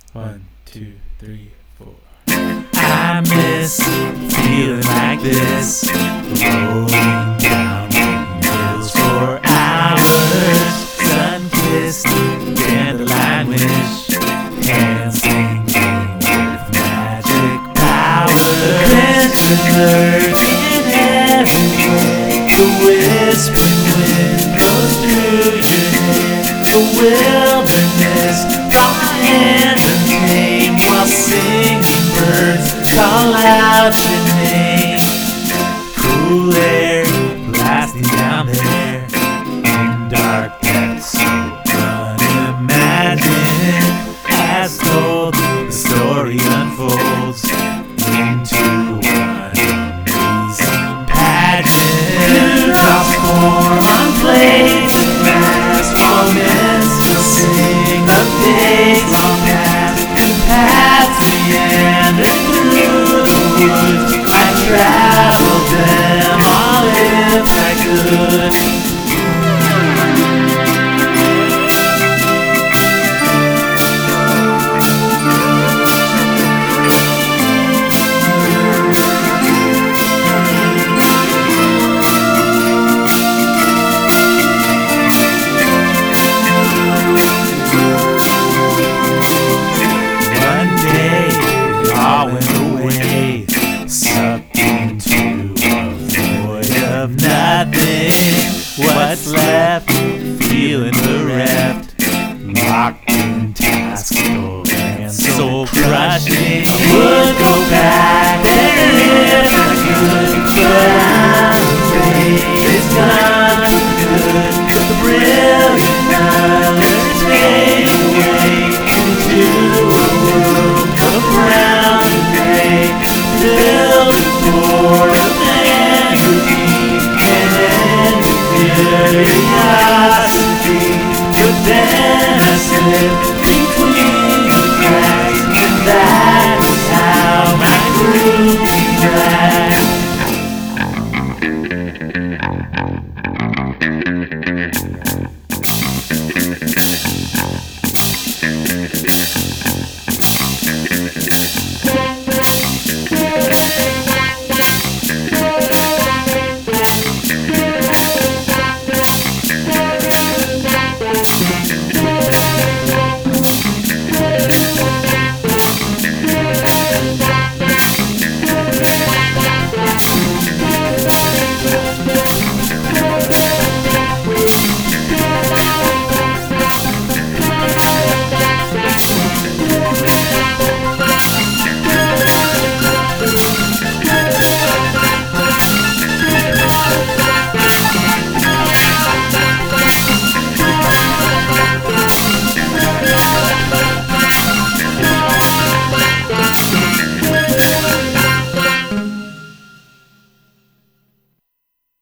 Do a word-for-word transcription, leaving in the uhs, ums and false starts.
One, two, three, four. I miss feeling like this, rolling down hills for hours, sun-kissed, dandelion wish, hands singing with magic power. Crimson lurking everywhere, the whispering wind blows through your head, the wilderness, lion and tame, while singing birds call out your name. Cool air blasting down there in dark depths so unimagined, as told the story unfolds into one amazing pageant. Dewdrops pour on blades of grass, while men still sing of days long past, and paths meander through the woods. I traveled them all if I could.